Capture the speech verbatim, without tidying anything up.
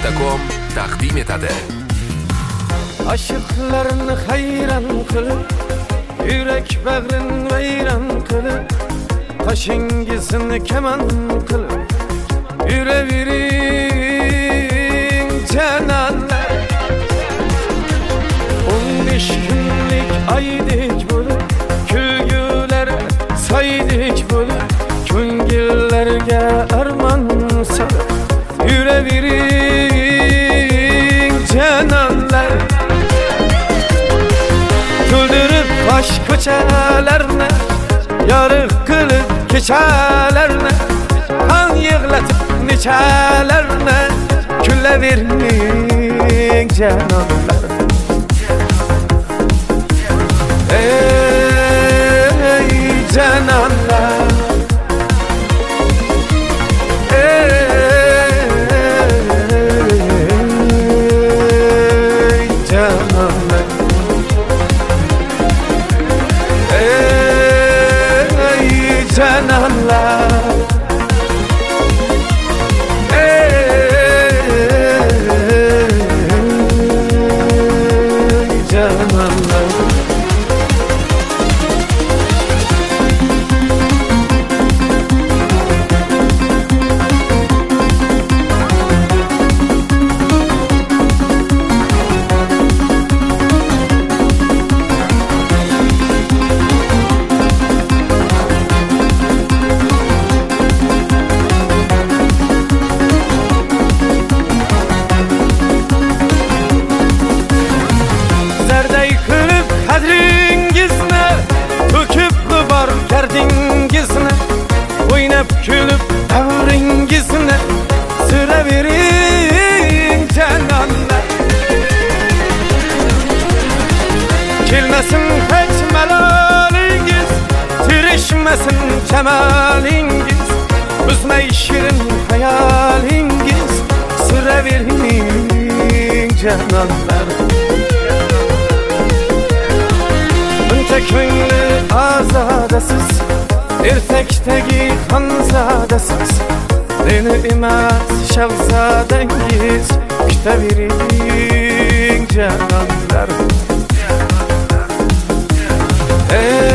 nuqta com taqdim etadi. Aşıqlarını hayran qilib, yürek bag'rin vayron qilib, qoshingizni kaman qilib, yuravering janonlar. o'n besh kunlik oydek bo'lib, kulgular soydek bo'lib, ko'ngillarga armon solib, yuravering janonlar. To'ldirib bosh ko'chalarni, yorug' qilib kechalarni, qon yig'latib nechalarni, kulavering janonlar. Ey janonlar, ey janonlar, ey janonlar, ey janonlar. Qadringizni to'kib bor gardingizni, o'ynab kulib davringizni suravering janonlar. Kelmasin hech malolingiz, tirishmasin jamalingiz, buzmay shirin hayolingiz, suravering janonlar. Ko'ngli azodasiz, ertakdagi xonzodasiz, meni emas shahzodangiz, kutavering janonlar.